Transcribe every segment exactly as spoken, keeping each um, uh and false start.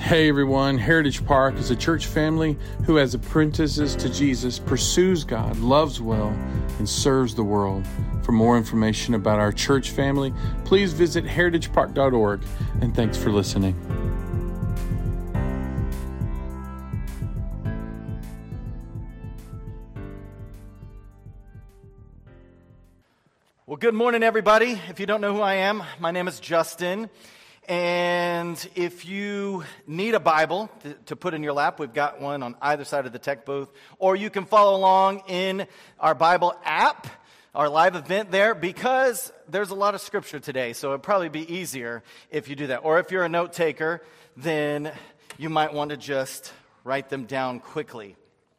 Hey everyone, Heritage Park is a church family who, as apprentices to Jesus, pursues God, loves well, and serves the world. For more information about our church family, please visit heritage park dot org, and thanks for listening. Well, good morning, everybody. If you don't know who I am, my name is Justin. And if you need a Bible to, to put in your lap, we've got one on either side of the tech booth. Or you can follow along in our Bible app, our live event there, because there's a lot of scripture today. So it'd probably be easier if you do that. Or if you're a note taker, then you might want to just write them down quickly.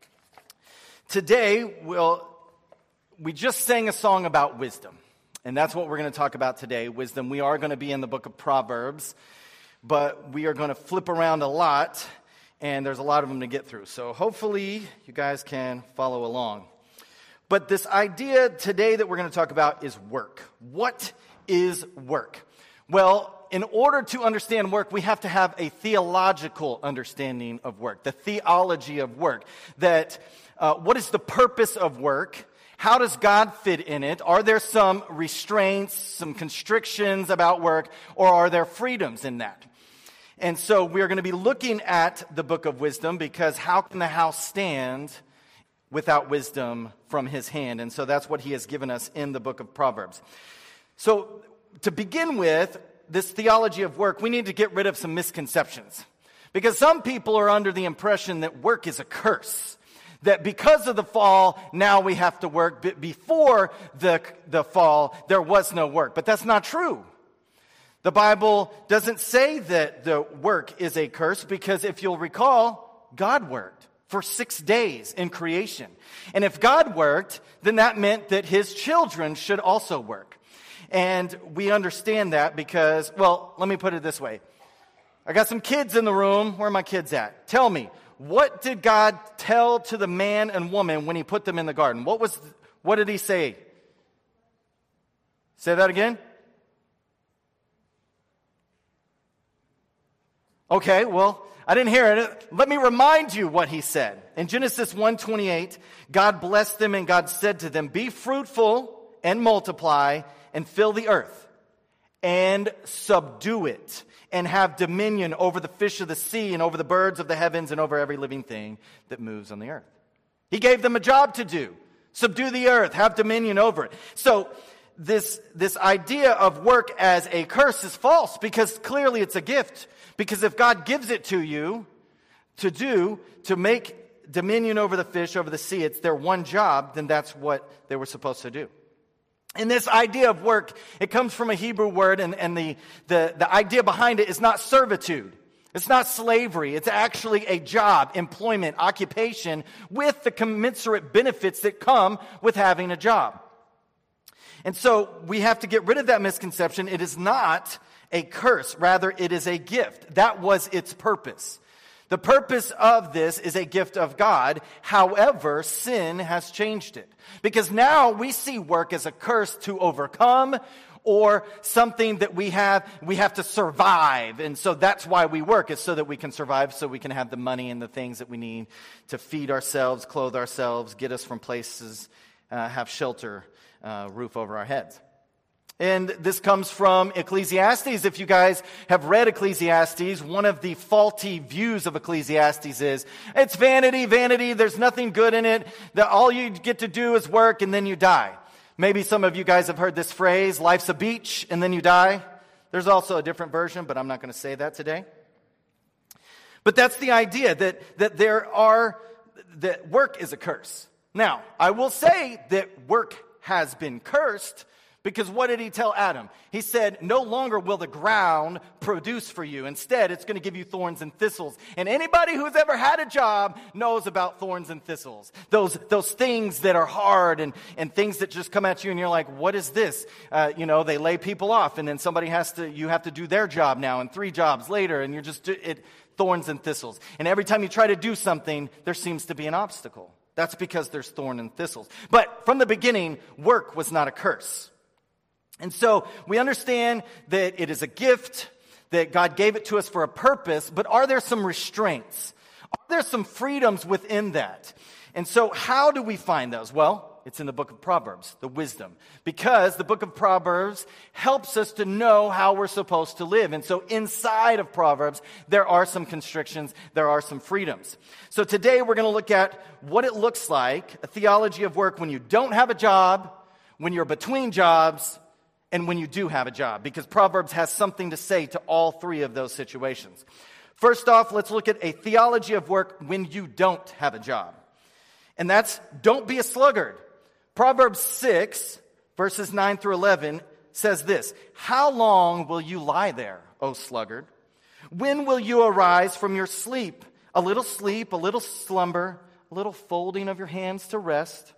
Today, we'll, we just sang a song about wisdom. And that's what we're going to talk about today, wisdom. We are going to be in the book of Proverbs, but we are going to flip around a lot, and there's a lot of them to get through. So hopefully you guys can follow along. But this idea today that we're going to talk about is work. What is work? Well, in order to understand work, we have to have a theological understanding of work, the theology of work. That uh, what is the purpose of work? How does God fit in it? Are there some restraints, some constrictions about work, or are there freedoms in that? And so we are going to be looking at the book of wisdom, because how can the house stand without wisdom from his hand? And so that's what he has given us in the book of Proverbs. So to begin with, this theology of work, we need to get rid of some misconceptions. Because some people are under the impression that work is a curse. That because of the fall, now we have to work. But before the, the fall, there was no work. But that's not true. The Bible doesn't say that the work is a curse, because if you'll recall, God worked for six days in creation. And if God worked, then that meant that his children should also work. And we understand that because, well, let me put it this way. I got some kids in the room. Where are my kids at? Tell me. What did God tell to the man and woman when he put them in the garden? What was, what did he say? Say that again? Okay, well, I didn't hear it. Let me remind you what he said. In Genesis one twenty-eight, God blessed them and God said to them, "Be fruitful and multiply and fill the earth and subdue it, and have dominion over the fish of the sea and over the birds of the heavens and over every living thing that moves on the earth." He gave them a job to do. Subdue the earth, have dominion over it. So this, this idea of work as a curse is false, because clearly it's a gift. Because if God gives it to you to do, to make dominion over the fish, over the sea, it's their one job, then that's what they were supposed to do. And this idea of work, it comes from a Hebrew word, and, and the, the, the idea behind it is not servitude. It's not slavery. It's actually a job, employment, occupation, with the commensurate benefits that come with having a job. And so we have to get rid of that misconception. It is not a curse. Rather, it is a gift. That was its purpose. The purpose of this is a gift of God. However, sin has changed it. Because now we see work as a curse to overcome, or something that we have, we have to survive. And so that's why we work, is so that we can survive, so we can have the money and the things that we need to feed ourselves, clothe ourselves, get us from places, uh, have shelter, uh, roof over our heads. And this comes from Ecclesiastes. If you guys have read Ecclesiastes, one of the faulty views of Ecclesiastes is, it's vanity, vanity, there's nothing good in it, that all you get to do is work and then you die. Maybe some of you guys have heard this phrase, life's a beach and then you die. There's also a different version, but I'm not going to say that today. But that's the idea, that, that there are, that work is a curse. Now, I will say that work has been cursed. Because what did he tell Adam? He said, no longer will the ground produce for you. Instead, it's going to give you thorns and thistles. And anybody who's ever had a job knows about thorns and thistles. Those those things that are hard and, and things that just come at you and you're like, what is this? Uh, you know, they lay people off and then somebody has to, you have to do their job now and three jobs later and you're just, it thorns and thistles. And every time you try to do something, there seems to be an obstacle. That's because there's thorn and thistles. But from the beginning, work was not a curse. And so we understand that it is a gift, that God gave it to us for a purpose, but are there some restraints? Are there some freedoms within that? And so how do we find those? Well, it's in the book of Proverbs, the wisdom. Because the book of Proverbs helps us to know how we're supposed to live. And so inside of Proverbs, there are some constrictions, there are some freedoms. So today we're going to look at what it looks like, a theology of work when you don't have a job, when you're between jobs, and when you do have a job. Because Proverbs has something to say to all three of those situations. First off, let's look at a theology of work when you don't have a job. And that's, don't be a sluggard. Proverbs six, verses nine through eleven says this, "How long will you lie there, O sluggard? When will you arise from your sleep? A little sleep, a little slumber, a little folding of your hands to rest.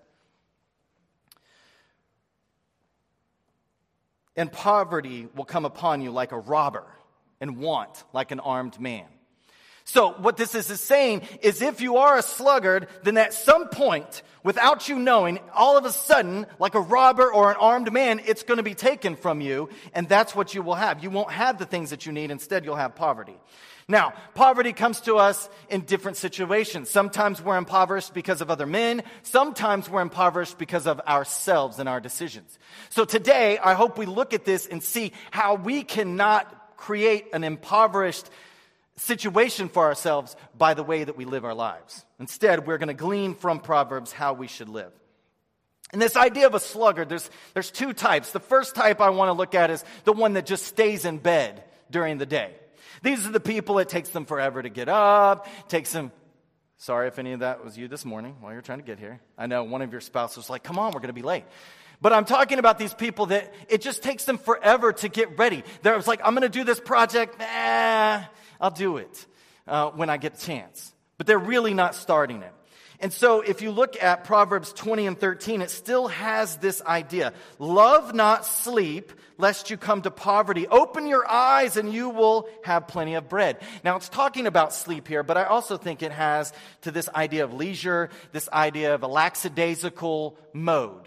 And poverty will come upon you like a robber, and want like an armed man." So what this is saying is if you are a sluggard, then at some point, without you knowing, all of a sudden, like a robber or an armed man, it's going to be taken from you, and that's what you will have. You won't have the things that you need. Instead, you'll have poverty. Now, poverty comes to us in different situations. Sometimes we're impoverished because of other men. Sometimes we're impoverished because of ourselves and our decisions. So today, I hope we look at this and see how we cannot create an impoverished situation for ourselves by the way that we live our lives. Instead, we're going to glean from Proverbs how we should live. And this idea of a sluggard, there's, there's two types. The first type I want to look at is the one that just stays in bed during the day. These are the people it takes them forever to get up, takes them, sorry if any of that was you this morning while you're trying to get here. I know one of your spouses was like, come on, we're going to be late. But I'm talking about these people that it just takes them forever to get ready. They're like, I'm going to do this project. Nah, I'll do it uh, when I get a chance. But they're really not starting it. And so if you look at Proverbs twenty and thirteen, it still has this idea. Love not sleep, lest you come to poverty. Open your eyes and you will have plenty of bread. Now it's talking about sleep here, but I also think it has to this idea of leisure, this idea of a lackadaisical mode.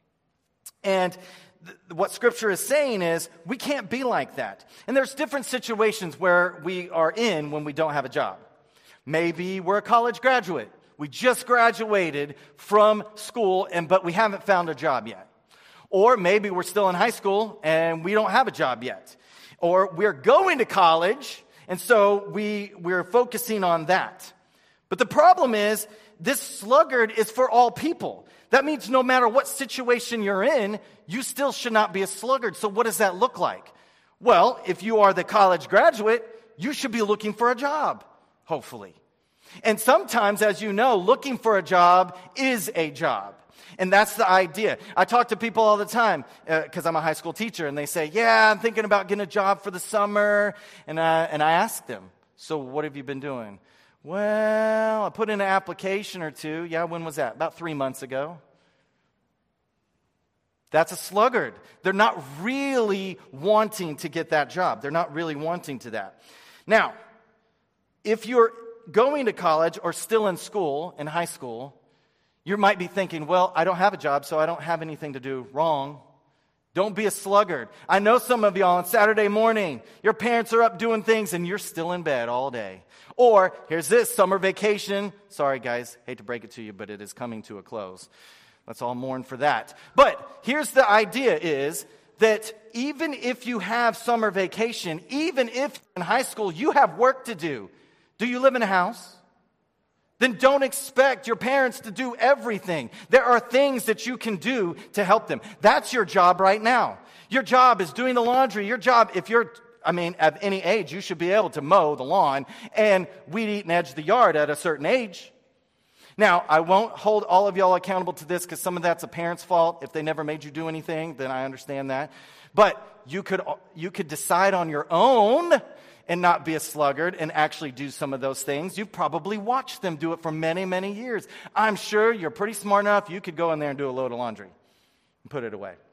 And th- what Scripture is saying is we can't be like that. And there's different situations where we are in when we don't have a job. Maybe we're a college graduate. We just graduated from school, and but we haven't found a job yet. Or maybe we're still in high school and we don't have a job yet. Or we're going to college, and so we, we're focusing on that. But the problem is, this sluggard is for all people. That means no matter what situation you're in, you still should not be a sluggard. So what does that look like? Well, if you are the college graduate, you should be looking for a job, hopefully. And sometimes, as you know, looking for a job is a job. And that's the idea. I talk to people all the time because uh, I'm a high school teacher, and they say, yeah, I'm thinking about getting a job for the summer. And, uh, and I ask them, so what have you been doing? Well, I put in an application or two. Yeah, when was that? About three months ago. That's a sluggard. They're not really wanting to get that job. They're not really wanting to that. Now, if you're going to college or still in school, in high school, you might be thinking, well, I don't have a job, so I don't have anything to do wrong. Don't be a sluggard. I know some of y'all on Saturday morning, your parents are up doing things and you're still in bed all day. Or, here's this, summer vacation. Sorry, guys, hate to break it to you, but it is coming to a close. Let's all mourn for that. But here's the idea is that even if you have summer vacation, even if in high school you have work to do, do you live in a house? Then don't expect your parents to do everything. There are things that you can do to help them. That's your job right now. Your job is doing the laundry. Your job, if you're, I mean, at any age, you should be able to mow the lawn and weed eat and edge the yard at a certain age. Now, I won't hold all of y'all accountable to this because some of that's a parent's fault. If they never made you do anything, then I understand that. But you could, you could decide on your own and not be a sluggard and actually do some of those things. You've probably watched them do it for many, many years. I'm sure you're pretty smart enough. You could go in there and do a load of laundry and put it away.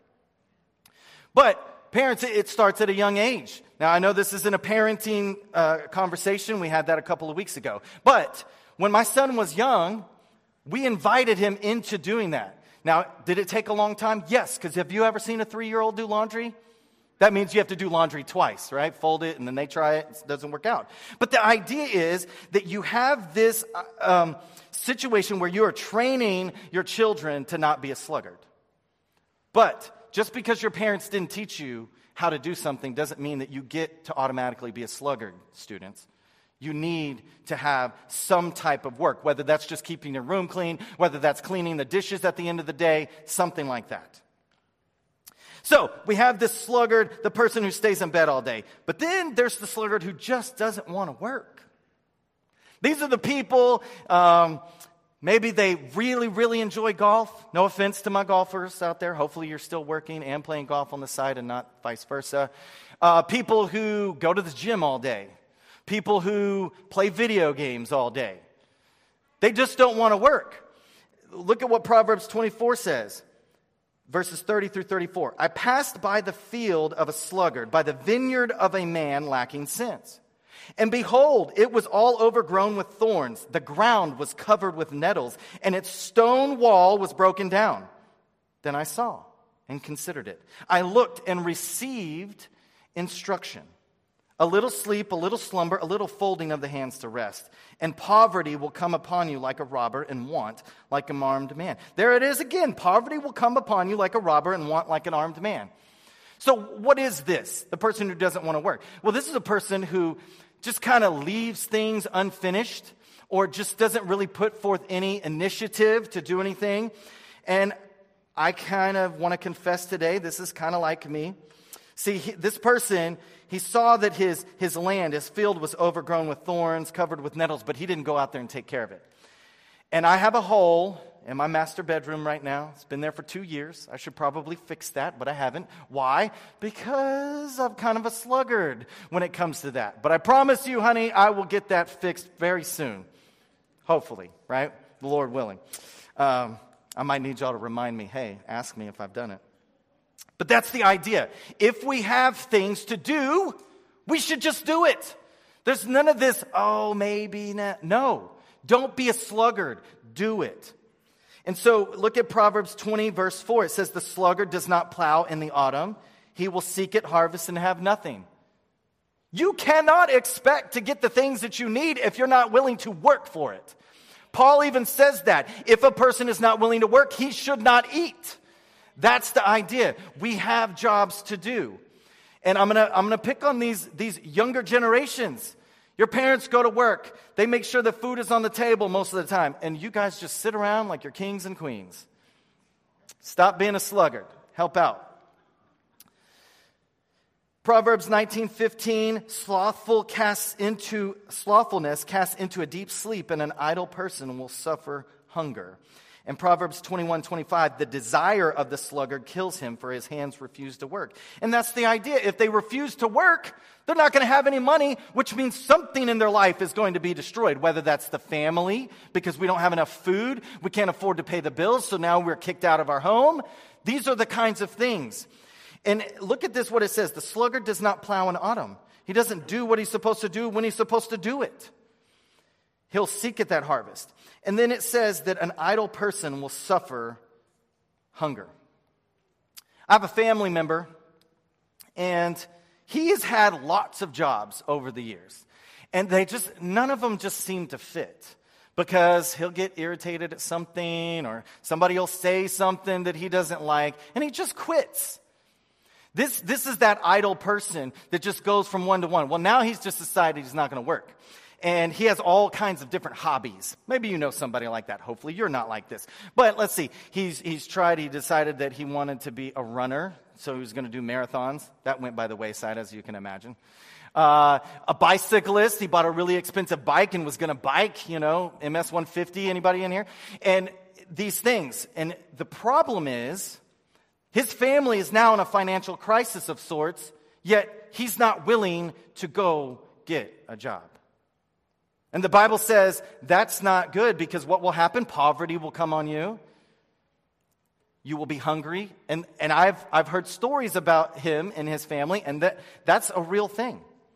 But parents, it starts at a young age. Now, I know this isn't a parenting uh, conversation. We had that a couple of weeks ago. But when my son was young, we invited him into doing that. Now, did it take a long time? Yes, because have you ever seen a three-year-old do laundry? That means you have to do laundry twice, right? Fold it and then they try it. It doesn't work out. But the idea is that you have this um, situation where you are training your children to not be a sluggard. But just because your parents didn't teach you how to do something doesn't mean that you get to automatically be a sluggard, students. You need to have some type of work, whether that's just keeping your room clean, whether that's cleaning the dishes at the end of the day, something like that. So we have this sluggard, the person who stays in bed all day. But then there's the sluggard who just doesn't want to work. These are the people, um, maybe they really, really enjoy golf. No offense to my golfers out there. Hopefully you're still working and playing golf on the side and not vice versa. Uh, people who go to the gym all day. People who play video games all day. They just don't want to work. Look at what Proverbs twenty-four says. Verses thirty through thirty-four. I passed by the field of a sluggard, by the vineyard of a man lacking sense. And behold, it was all overgrown with thorns. The ground was covered with nettles, and its stone wall was broken down. Then I saw and considered it. I looked and received instruction. A little sleep, a little slumber, a little folding of the hands to rest. And poverty will come upon you like a robber, and want like an armed man. There it is again. Poverty will come upon you like a robber, and want like an armed man. So what is this? The person who doesn't want to work. Well, this is a person who just kind of leaves things unfinished, or just doesn't really put forth any initiative to do anything. And I kind of want to confess today, this is kind of like me. See, he, this person, he saw that his, his land, his field was overgrown with thorns, covered with nettles, but he didn't go out there and take care of it. And I have a hole in my master bedroom right now. It's been there for two years. I should probably fix that, but I haven't. Why? Because I'm kind of a sluggard when it comes to that. But I promise you, honey, I will get that fixed very soon. Hopefully, right? The Lord willing. Um, I might need y'all to remind me, hey, ask me if I've done it. But that's the idea. If we have things to do, we should just do it. There's none of this, oh, maybe not. No, don't be a sluggard. Do it. And so look at Proverbs twenty, verse four. It says, the sluggard does not plow in the autumn. He will seek at harvest and have nothing. You cannot expect to get the things that you need if you're not willing to work for it. Paul even says that. If a person is not willing to work, he should not eat. That's the idea. We have jobs to do. And I'm gonna I'm gonna pick on these, these younger generations. Your parents go to work. They make sure the food is on the table most of the time. And you guys just sit around like you're kings and queens. Stop being a sluggard. Help out. Proverbs nineteen fifteen, slothful casts into slothfulness casts into a deep sleep, and an idle person will suffer hunger. And Proverbs twenty-one twenty-five, the desire of the sluggard kills him, for his hands refuse to work. And that's the idea. If they refuse to work, they're not going to have any money, which means something in their life is going to be destroyed, whether that's the family, because we don't have enough food, we can't afford to pay the bills, so now we're kicked out of our home. These are the kinds of things. And look at this, what it says. The sluggard does not plow in autumn. He doesn't do what he's supposed to do when he's supposed to do it. He'll seek at that harvest. And then it says that an idle person will suffer hunger. I have a family member, and he has had lots of jobs over the years. And they just, none of them just seem to fit. Because he'll get irritated at something, or somebody will say something that he doesn't like, and he just quits. This, this is that idle person that just goes from one to one. Well, now he's just decided he's not going to work. And he has all kinds of different hobbies. Maybe you know somebody like that. Hopefully you're not like this. But let's see. He's he's tried, he decided that he wanted to be a runner. So he was going to do marathons. That went by the wayside, as you can imagine. Uh, a bicyclist. He bought a really expensive bike and was going to bike, you know, M S one fifty. Anybody in here? And these things. And the problem is, his family is now in a financial crisis of sorts, yet he's not willing to go get a job. And the Bible says that's not good, because what will happen? Poverty will come on you. You will be hungry. And, and I've, I've heard stories about him and his family, and that, that's a real thing.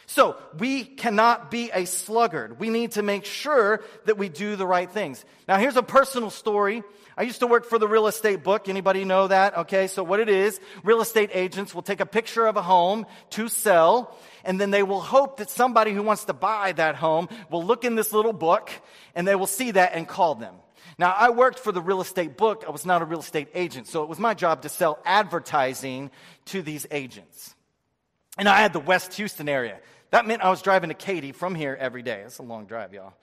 So we cannot be a sluggard. We need to make sure that we do the right things. Now here's a personal story. I used to work for the real estate book. Anybody know that? Okay, so what it is, real estate agents will take a picture of a home to sell, and then they will hope that somebody who wants to buy that home will look in this little book, and they will see that and call them. Now, I worked for the real estate book. I was not a real estate agent, so it was my job to sell advertising to these agents. And I had the West Houston area. That meant I was driving to Katy from here every day. That's a long drive, y'all.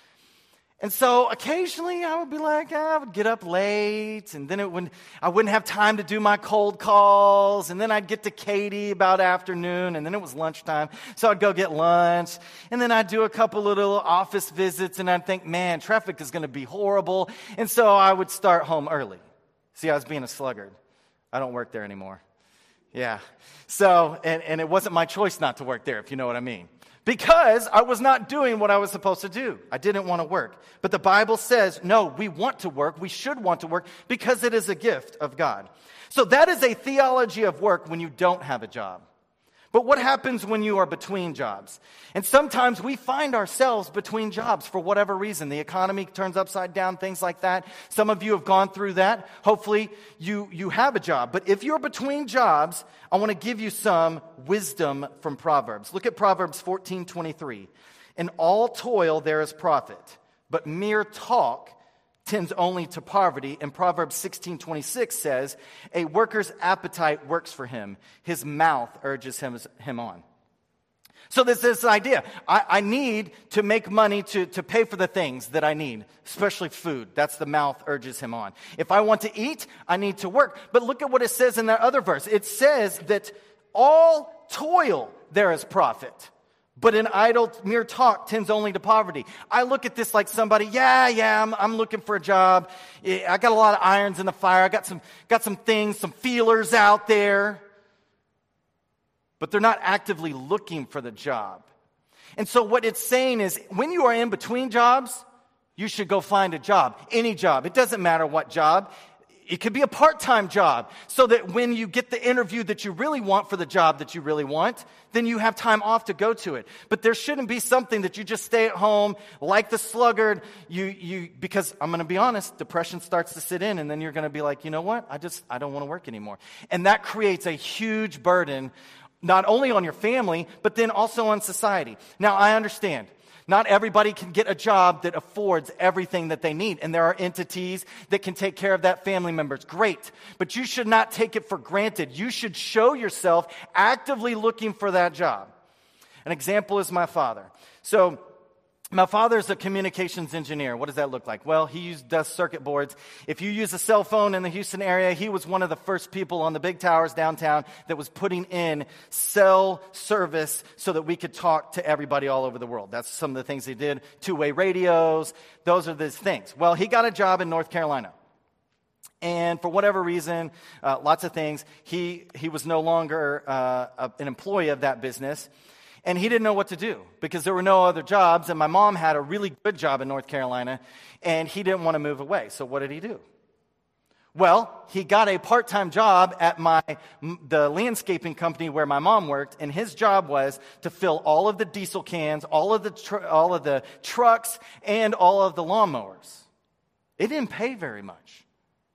And so occasionally I would be like, I would get up late, and then it would, I wouldn't have time to do my cold calls, and then I'd get to Katy about afternoon, and then it was lunchtime, so I'd go get lunch, and then I'd do a couple little office visits, and I'd think, man, traffic is going to be horrible, and so I would start home early. See, I was being a sluggard. I don't work there anymore. Yeah. So, and, and it wasn't my choice not to work there, if you know what I mean. Because I was not doing what I was supposed to do. I didn't want to work. But the Bible says, no, we want to work. We should want to work because it is a gift of God. So that is a theology of work when you don't have a job. But what happens when you are between jobs? And sometimes we find ourselves between jobs for whatever reason. The economy turns upside down, things like that. Some of you have gone through that. Hopefully you, you have a job. But if you're between jobs, I want to give you some wisdom from Proverbs. Look at Proverbs fourteen twenty-three. In all toil there is profit, but mere talk tends only to poverty. And Proverbs sixteen twenty-six says, a worker's appetite works for him. His mouth urges him, him on. So there's this idea. I, I need to make money to, to pay for the things that I need, especially food. That's the mouth urges him on. If I want to eat, I need to work. But look at what it says in that other verse. It says that all toil there is profit. But an idle, mere talk tends only to poverty. I look at this like somebody, yeah, yeah, I'm, I'm looking for a job. I got a lot of irons in the fire. I got some, got some things, some feelers out there. But they're not actively looking for the job. And so what it's saying is, when you are in between jobs, you should go find a job. Any job. It doesn't matter what job. It could be a part-time job, so that when you get the interview that you really want for the job that you really want, then you have time off to go to it. But there shouldn't be something that you just stay at home like the sluggard. You, you, because I'm going to be honest, depression starts to sit in, and then you're going to be like, you know what? I just, I don't want to work anymore. And that creates a huge burden, not only on your family, but then also on society. Now, I understand. Not everybody can get a job that affords everything that they need. And there are entities that can take care of that family members. Great. But you should not take it for granted. You should show yourself actively looking for that job. An example is my father. So my father's a communications engineer. What does that look like? Well, he used, does circuit boards. If you use a cell phone in the Houston area, he was one of the first people on the big towers downtown that was putting in cell service so that we could talk to everybody all over the world. That's some of the things he did. Two-way radios. Those are the things. Well, he got a job in North Carolina. And for whatever reason, uh, lots of things, he, he was no longer uh, an employee of that business. And he didn't know what to do because there were no other jobs. And my mom had a really good job in North Carolina, and he didn't want to move away. So what did he do? Well, he got a part-time job at my the landscaping company where my mom worked, and his job was to fill all of the diesel cans, all of the tr- all of the trucks, and all of the lawnmowers. It didn't pay very much,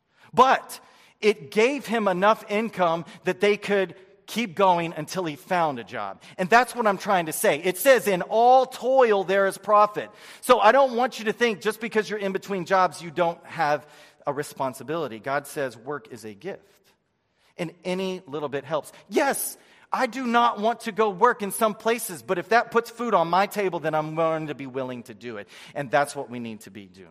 but it gave him enough income that they could keep going until he found a job. And that's what I'm trying to say. It says, in all toil there is profit. So I don't want you to think just because you're in between jobs, you don't have a responsibility. God says work is a gift. And any little bit helps. Yes, I do not want to go work in some places, but if that puts food on my table, then I'm going to be willing to do it. And that's what we need to be doing.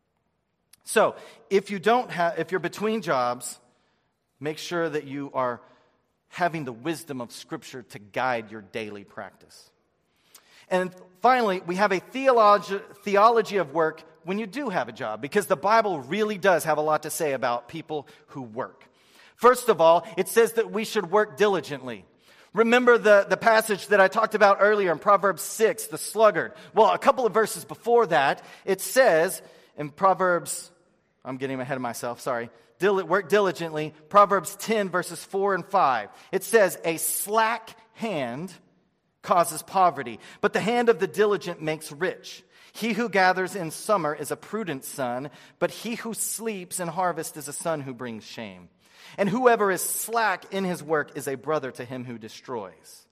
So if you don't have, if you're between jobs, make sure that you are having the wisdom of Scripture to guide your daily practice. And finally, we have a theology, theology of work when you do have a job, because the Bible really does have a lot to say about people who work. First of all, it says that we should work diligently. Remember the, the passage that I talked about earlier in Proverbs six, the sluggard. Well, a couple of verses before that, it says in Proverbs, I'm getting ahead of myself, sorry. Work diligently. Proverbs ten, verses four and five. It says, a slack hand causes poverty, but the hand of the diligent makes rich. He who gathers in summer is a prudent son, but he who sleeps in harvest is a son who brings shame. And whoever is slack in his work is a brother to him who destroys.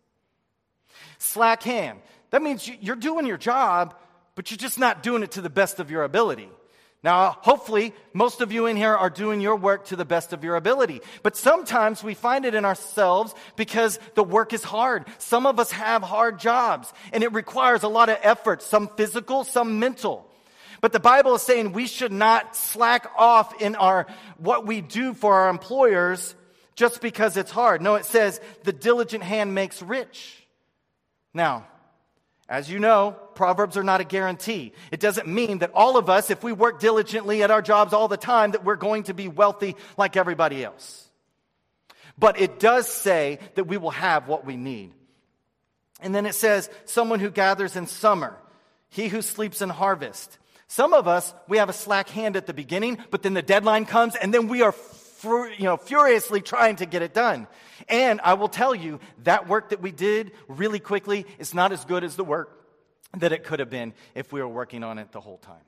Slack hand. That means you're doing your job, but you're just not doing it to the best of your ability. Now, hopefully, most of you in here are doing your work to the best of your ability. But sometimes we find it in ourselves because the work is hard. Some of us have hard jobs, and it requires a lot of effort, some physical, some mental. But the Bible is saying we should not slack off in our what we do for our employers just because it's hard. No, it says the diligent hand makes rich. Now, as you know, Proverbs are not a guarantee. It doesn't mean that all of us, if we work diligently at our jobs all the time, that we're going to be wealthy like everybody else. But it does say that we will have what we need. And then it says, someone who gathers in summer, he who sleeps in harvest. Some of us, we have a slack hand at the beginning, but then the deadline comes, and then we are fur- you know, furiously trying to get it done. And I will tell you, that work that we did really quickly is not as good as the work that it could have been if we were working on it the whole time.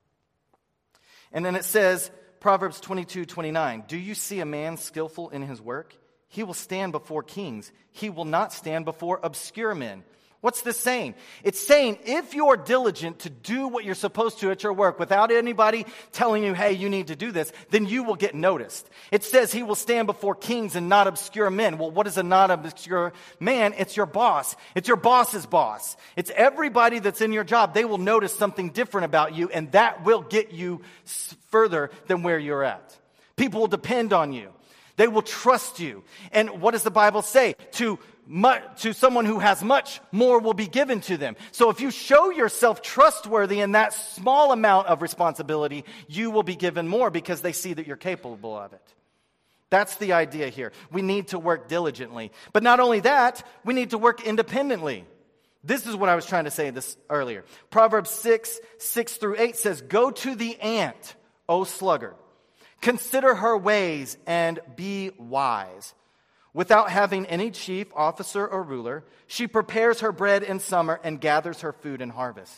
And then it says, Proverbs twenty-two twenty-nine, do you see a man skillful in his work? He will stand before kings. He will not stand before obscure men. What's this saying? It's saying if you're diligent to do what you're supposed to at your work without anybody telling you, hey, you need to do this, then you will get noticed. It says he will stand before kings and not obscure men. Well, what is a not obscure man? It's your boss. It's your boss's boss. It's everybody that's in your job. They will notice something different about you, and that will get you further than where you're at. People will depend on you. They will trust you. And what does the Bible say? To To someone who has much, more will be given to them. So if you show yourself trustworthy in that small amount of responsibility, you will be given more because they see that you're capable of it. That's the idea here. We need to work diligently. But not only that, we need to work independently. This is what I was trying to say this earlier. Proverbs six, six through eight says, go to the ant, O sluggard. Consider her ways and be wise. Without having any chief, officer, or ruler, she prepares her bread in summer and gathers her food in harvest.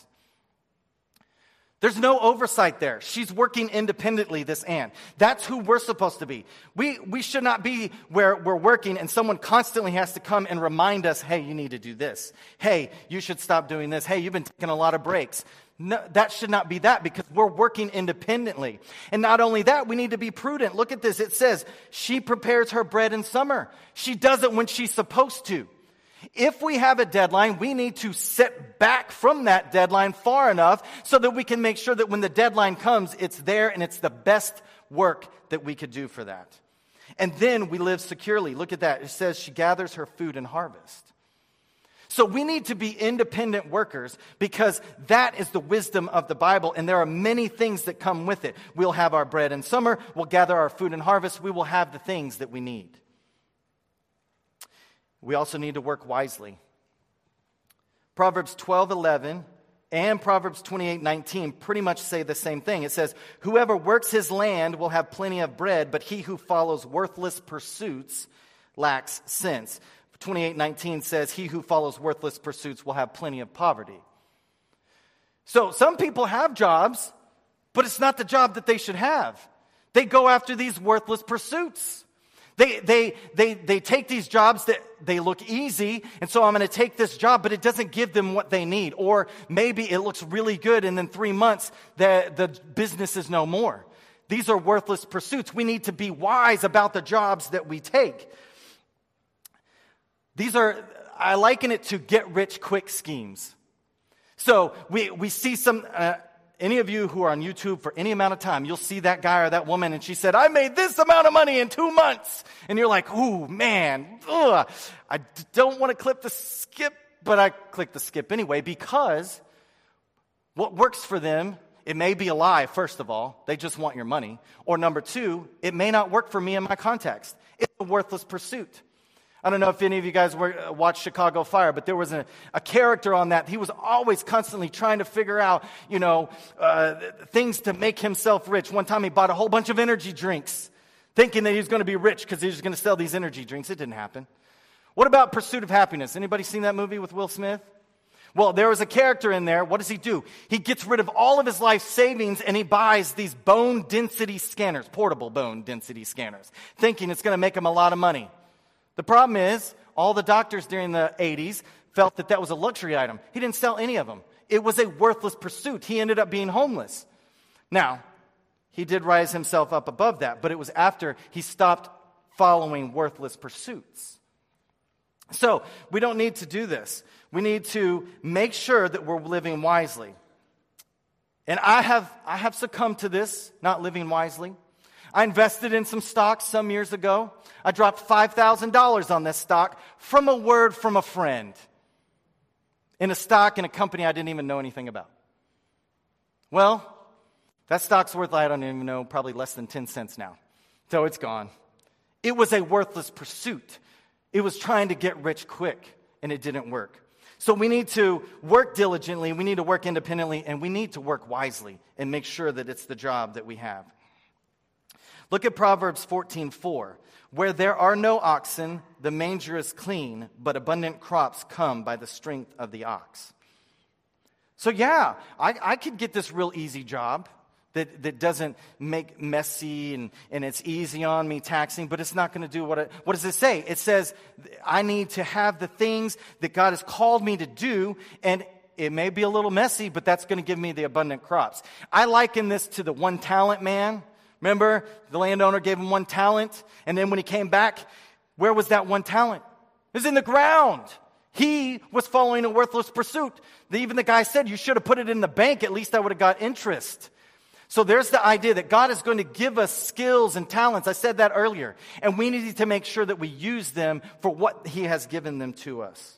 There's no oversight there. She's working independently, this ant. That's who we're supposed to be. We we should not be where we're working and someone constantly has to come and remind us, hey, you need to do this. Hey, you should stop doing this. Hey, you've been taking a lot of breaks. No, that should not be that because we're working independently. And not only that, we need to be prudent. Look at this. It says, she prepares her bread in summer. She does it when she's supposed to. If we have a deadline, we need to sit back from that deadline far enough so that we can make sure that when the deadline comes, it's there and it's the best work that we could do for that. And then we live securely. Look at that. It says she gathers her food in harvest. So we need to be independent workers because that is the wisdom of the Bible, and there are many things that come with it. We'll have our bread in summer. We'll gather our food in harvest. We will have the things that we need. We also need to work wisely. Proverbs twelve eleven and Proverbs twenty-eight nineteen pretty much say the same thing. It says, whoever works his land will have plenty of bread, but he who follows worthless pursuits lacks sense. twenty-eight nineteen says, he who follows worthless pursuits will have plenty of poverty. So some people have jobs, but it's not the job that they should have. They go after these worthless pursuits. They they they they take these jobs that they look easy, and so I'm going to take this job, but it doesn't give them what they need. Or maybe it looks really good, and in three months, the, the business is no more. These are worthless pursuits. We need to be wise about the jobs that we take. These are, I liken it to get-rich-quick schemes. So we, we see some, uh, any of you who are on YouTube for any amount of time, you'll see that guy or that woman, and she said, I made this amount of money in two months. And you're like, ooh, man, ugh. I d- don't want to click the skip, but I click the skip anyway because what works for them, it may be a lie, first of all. They just want your money. Or number two, it may not work for me in my context. It's a worthless pursuit. I don't know if any of you guys were, uh, watched Chicago Fire, but there was a, a character on that. He was always constantly trying to figure out, you know, uh, things to make himself rich. One time he bought a whole bunch of energy drinks, thinking that he was going to be rich because he was going to sell these energy drinks. It didn't happen. What about Pursuit of Happiness? Anybody seen that movie with Will Smith? Well, there was a character in there. What does he do? He gets rid of all of his life savings and he buys these bone density scanners, portable bone density scanners, thinking it's going to make him a lot of money. The problem is, all the doctors during the eighties felt that that was a luxury item. He didn't sell any of them. It was a worthless pursuit. He ended up being homeless. Now, he did rise himself up above that, but it was after he stopped following worthless pursuits. So, we don't need to do this. We need to make sure that we're living wisely. And I have I have succumbed to this, not living wisely. I invested in some stocks some years ago. I dropped five thousand dollars on this stock from a word from a friend in a stock in a company I didn't even know anything about. Well, that stock's worth, I don't even know, probably less than ten cents now. So it's gone. It was a worthless pursuit. It was trying to get rich quick, and it didn't work. So we need to work diligently, we need to work independently, and we need to work wisely and make sure that it's the job that we have. Look at Proverbs fourteen four. Where there are no oxen, the manger is clean, but abundant crops come by the strength of the ox. So yeah, I, I could get this real easy job that, that doesn't make messy and, and it's easy on me, taxing, but it's not going to do what it, what does it say? It says, I need to have the things that God has called me to do, and it may be a little messy, but that's going to give me the abundant crops. I liken this to the one talent man. Remember, the landowner gave him one talent, and then when he came back, where was that one talent? It was in the ground. He was following a worthless pursuit. Even the guy said, you should have put it in the bank, at least I would have got interest. So there's the idea that God is going to give us skills and talents. I said that earlier. And we need to make sure that we use them for what He has given them to us.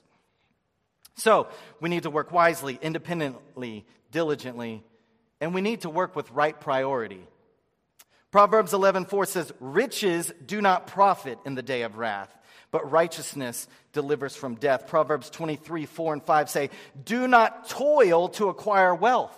So we need to work wisely, independently, diligently, and we need to work with right priority. Proverbs eleven four says, riches do not profit in the day of wrath, but righteousness delivers from death. Proverbs twenty-three four and five say, do not toil to acquire wealth.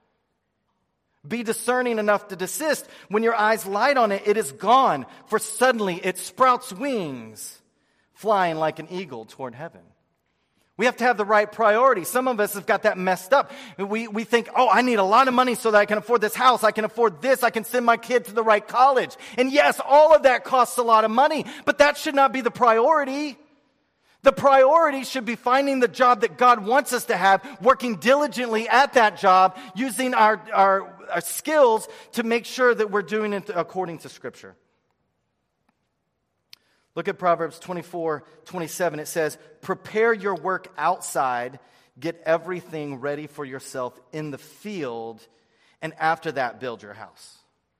Be discerning enough to desist. When your eyes light on it, it is gone, for suddenly it sprouts wings, flying like an eagle toward heaven. We have to have the right priority. Some of us have got that messed up. We, we think, oh, I need a lot of money so that I can afford this house. I can afford this. I can send my kid to the right college. And yes, all of that costs a lot of money, but that should not be the priority. The priority should be finding the job that God wants us to have, working diligently at that job, using our, our, our skills to make sure that we're doing it according to Scripture. Look at Proverbs twenty-four twenty-seven. It says, prepare your work outside, get everything ready for yourself in the field, and after that, build your house.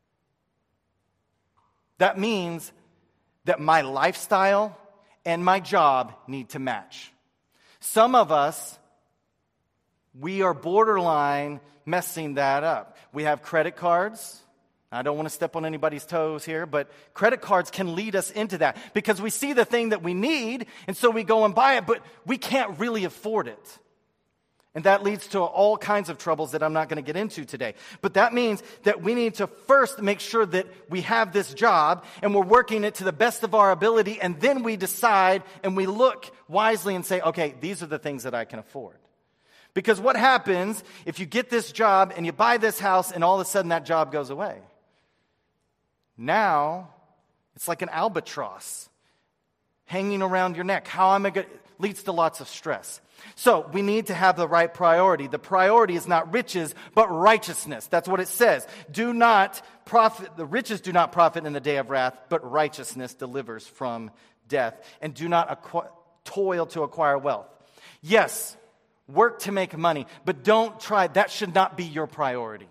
That means that my lifestyle and my job need to match. Some of us, we are borderline messing that up. We have credit cards. I don't want to step on anybody's toes here, but credit cards can lead us into that because we see the thing that we need, and so we go and buy it, but we can't really afford it. And that leads to all kinds of troubles that I'm not going to get into today. But that means that we need to first make sure that we have this job and we're working it to the best of our ability, and then we decide and we look wisely and say, okay, these are the things that I can afford. Because what happens if you get this job and you buy this house and all of a sudden that job goes away? Now, it's like an albatross hanging around your neck. How am I going to... leads to lots of stress. So we need to have the right priority. The priority is not riches, but righteousness. That's what it says. Do not profit, the riches do not profit in the day of wrath, but righteousness delivers from death. And do not acqu- toil to acquire wealth. Yes, work to make money, but don't try, that should not be your priority.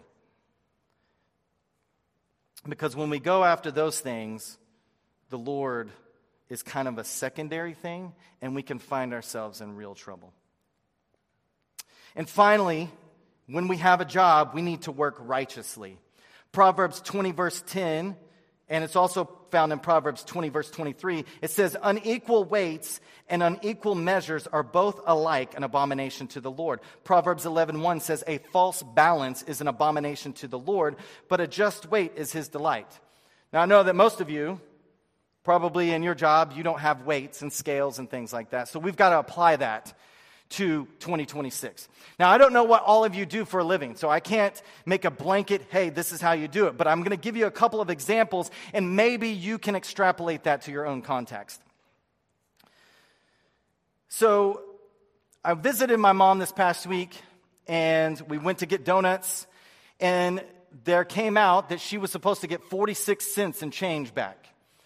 Because when we go after those things, the Lord is kind of a secondary thing, and we can find ourselves in real trouble. And finally, when we have a job, we need to work righteously. Proverbs twenty, verse ten, and it's also found in Proverbs twenty, verse twenty-three, it says, unequal weights and unequal measures are both alike an abomination to the Lord. Proverbs eleven one says, a false balance is an abomination to the Lord, but a just weight is His delight. Now, I know that most of you Probably in your job, you don't have weights and scales and things like that. So we've got to apply that to twenty twenty-six. Now, I don't know what all of you do for a living, so I can't make a blanket, hey, this is how you do it. But I'm going to give you a couple of examples, and maybe you can extrapolate that to your own context. So I visited my mom this past week, and we went to get donuts, and there came out that she was supposed to get forty-six cents in change back.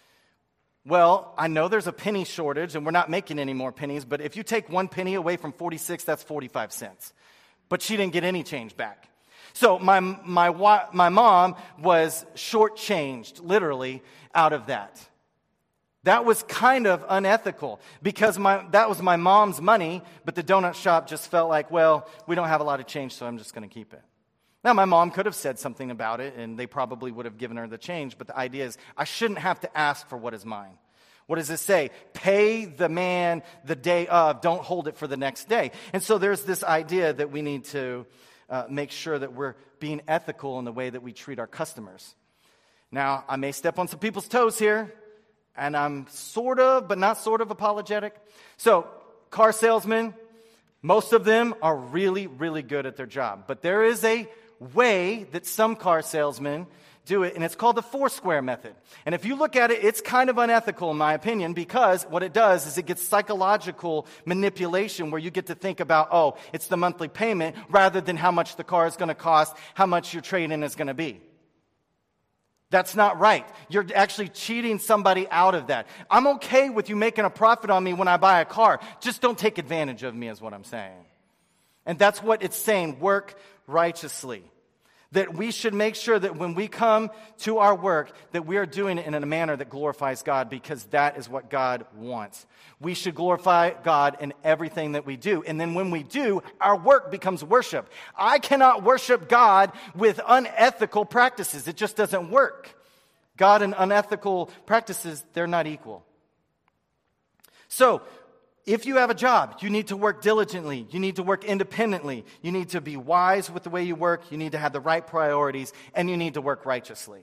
Well, I know there's a penny shortage, and we're not making any more pennies, but if you take one penny away from forty-six, that's forty-five cents. But she didn't get any change back. So my my my mom was shortchanged, literally, out of that. That was kind of unethical because my that was my mom's money, but the donut shop just felt like, well, we don't have a lot of change, so I'm just going to keep it. Now, my mom could have said something about it, and they probably would have given her the change, but the idea is I shouldn't have to ask for what is mine. What does it say? Pay the man the day of. Don't hold it for the next day. And so there's this idea that we need to uh, make sure that we're being ethical in the way that we treat our customers. Now, I may step on some people's toes here, and I'm sort of, but not sort of apologetic. So, car salesmen, most of them are really, really good at their job. But there is a way that some car salesmen do it, and it's called the Foursquare method. And if you look at it, it's kind of unethical in my opinion, because what it does is it gets psychological manipulation where you get to think about, oh, it's the monthly payment rather than how much the car is going to cost, how much your trade-in is going to be. That's not right. You're actually cheating somebody out of that. I'm okay with you making a profit on me when I buy a car. Just don't take advantage of me is what I'm saying. And that's what it's saying, work righteously. That we should make sure that when we come to our work, that we are doing it in a manner that glorifies God, because that is what God wants. We should glorify God in everything that we do. And then when we do, our work becomes worship. I cannot worship God with unethical practices. It just doesn't work. God and unethical practices, they're not equal. So, if you have a job, you need to work diligently. You need to work independently. You need to be wise with the way you work. You need to have the right priorities, and you need to work righteously.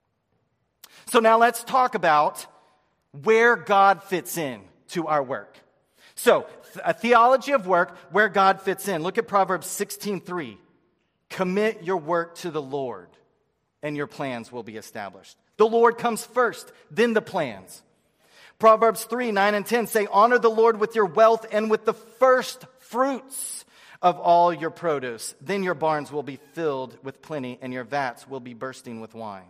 So now let's talk about where God fits in to our work. So, a theology of work, where God fits in. Look at Proverbs sixteen three. Commit your work to the Lord, and your plans will be established. The Lord comes first, then the plans. Proverbs three, nine and ten say, honor the Lord with your wealth and with the first fruits of all your produce. Then your barns will be filled with plenty and your vats will be bursting with wine.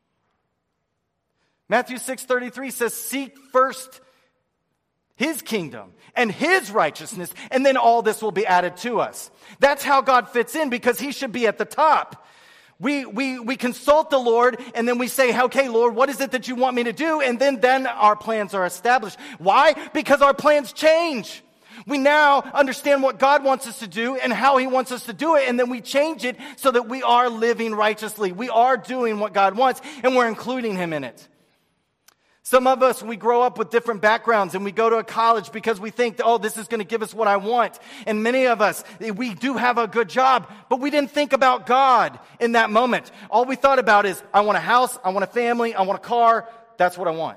Matthew six thirty-three says, seek first His kingdom and His righteousness, and then all this will be added to us. That's how God fits in, because He should be at the top. We, we, we consult the Lord, and then we say, okay, Lord, what is it that you want me to do? And then, then our plans are established. Why? Because our plans change. We now understand what God wants us to do and how He wants us to do it, and then we change it so that we are living righteously. We are doing what God wants, and we're including Him in it. Some of us, we grow up with different backgrounds and we go to a college because we think, oh, this is going to give us what I want. And many of us, we do have a good job, but we didn't think about God in that moment. All we thought about is, I want a house, I want a family, I want a car. That's what I want.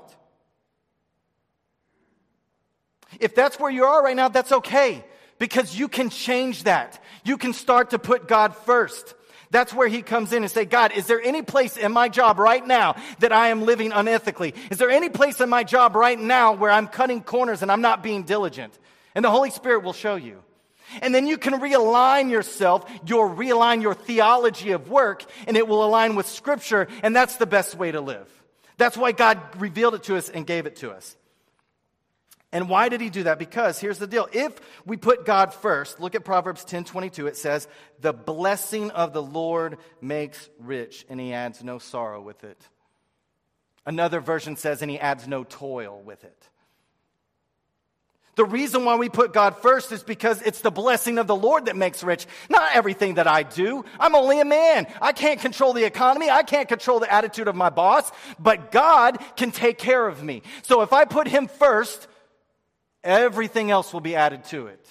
If that's where you are right now, that's okay, because you can change that. You can start to put God first. That's where He comes in and say, God, is there any place in my job right now that I am living unethically? Is there any place in my job right now where I'm cutting corners and I'm not being diligent? And the Holy Spirit will show you. And then you can realign yourself, you'll realign your theology of work, and it will align with Scripture, and that's the best way to live. That's why God revealed it to us and gave it to us. And why did He do that? Because here's the deal. If we put God first, look at Proverbs ten twenty-two. It says, the blessing of the Lord makes rich, and He adds no sorrow with it. Another version says, and He adds no toil with it. The reason why we put God first is because it's the blessing of the Lord that makes rich. Not everything that I do. I'm only a man. I can't control the economy. I can't control the attitude of my boss. But God can take care of me. So if I put Him first, everything else will be added to it.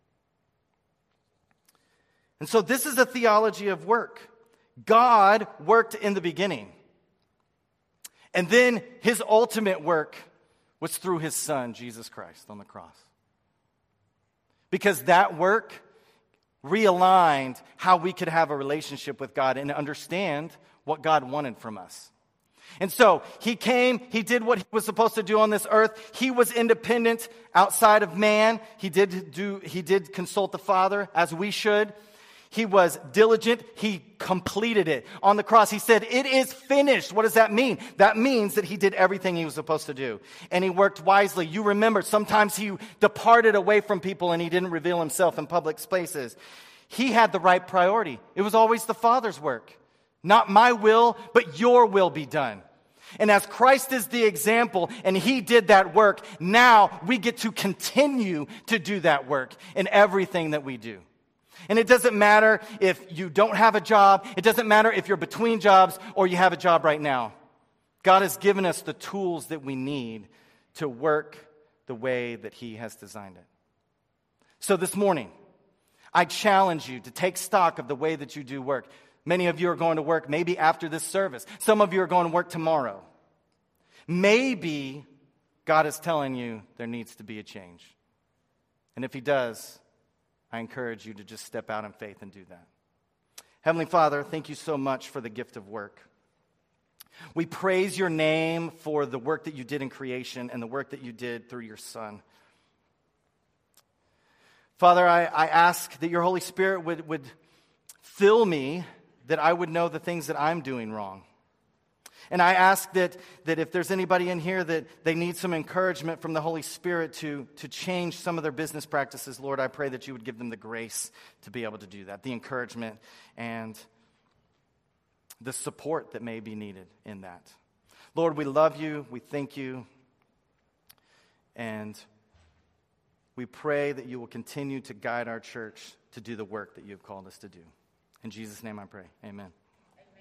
And so this is a theology of work. God worked in the beginning. And then his ultimate work was through his son, Jesus Christ, on the cross. Because that work realigned how we could have a relationship with God and understand what God wanted from us. And so he came, he did what he was supposed to do on this earth. He was independent outside of man. He did do, he did consult the Father, as we should. He was diligent. He completed it. On the cross, he said, "It is finished." What does that mean? That means that he did everything he was supposed to do. And he worked wisely. You remember, sometimes he departed away from people and he didn't reveal himself in public spaces. He had the right priority. It was always the Father's work. Not my will, but your will be done. And as Christ is the example and he did that work, now we get to continue to do that work in everything that we do. And it doesn't matter if you don't have a job. It doesn't matter if you're between jobs or you have a job right now. God has given us the tools that we need to work the way that he has designed it. So this morning, I challenge you to take stock of the way that you do work. Many of you are going to work maybe after this service. Some of you are going to work tomorrow. Maybe God is telling you there needs to be a change. And if he does, I encourage you to just step out in faith and do that. Heavenly Father, thank you so much for the gift of work. We praise your name for the work that you did in creation and the work that you did through your Son. Father, I, I ask that your Holy Spirit would, would fill me, that I would know the things that I'm doing wrong. And I ask that, that if there's anybody in here that they need some encouragement from the Holy Spirit to, to change some of their business practices, Lord, I pray that you would give them the grace to be able to do that, the encouragement and the support that may be needed in that. Lord, we love you, we thank you, and we pray that you will continue to guide our church to do the work that you have called us to do. In Jesus' name I pray, amen.